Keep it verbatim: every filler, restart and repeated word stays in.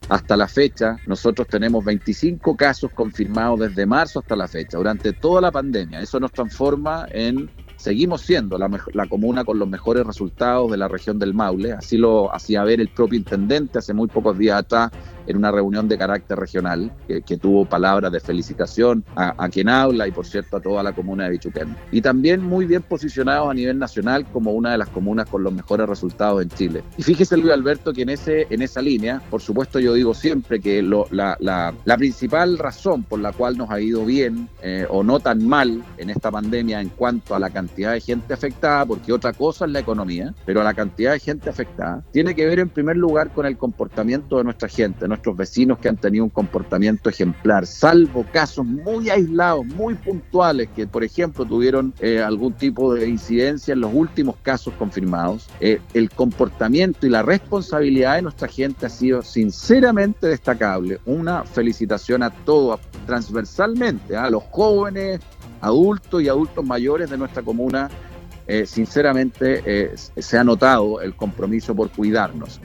Hasta la fecha, nosotros tenemos veinticinco casos confirmados desde marzo hasta la fecha, durante toda la pandemia. Eso nos transforma en... Seguimos siendo la, la comuna con los mejores resultados de la región del Maule. Así lo hacía ver el propio intendente hace muy pocos días atrás en una reunión de carácter regional, que, que tuvo palabras de felicitación a, a quien habla y, por cierto, a toda la comuna de Bichuquén. Y también muy bien posicionados a nivel nacional como una de las comunas con los mejores resultados en Chile. Y fíjese, Luis Alberto, que en, ese, en esa línea, por supuesto, yo digo siempre que lo, la, la, la principal razón por la cual nos ha ido bien eh, o no tan mal en esta pandemia en cuanto a la cantidad de gente afectada, porque otra cosa es la economía, pero la cantidad de gente afectada tiene que ver en primer lugar con el comportamiento de nuestra gente, nuestros vecinos que han tenido un comportamiento ejemplar, salvo casos muy aislados, muy puntuales, que por ejemplo tuvieron eh, algún tipo de incidencia en los últimos casos confirmados. Eh, el comportamiento y la responsabilidad de nuestra gente ha sido sinceramente destacable. Una felicitación a todos, transversalmente, ¿eh? A los jóvenes, adultos y adultos mayores de nuestra comuna. Eh, sinceramente eh, se ha notado el compromiso por cuidarnos.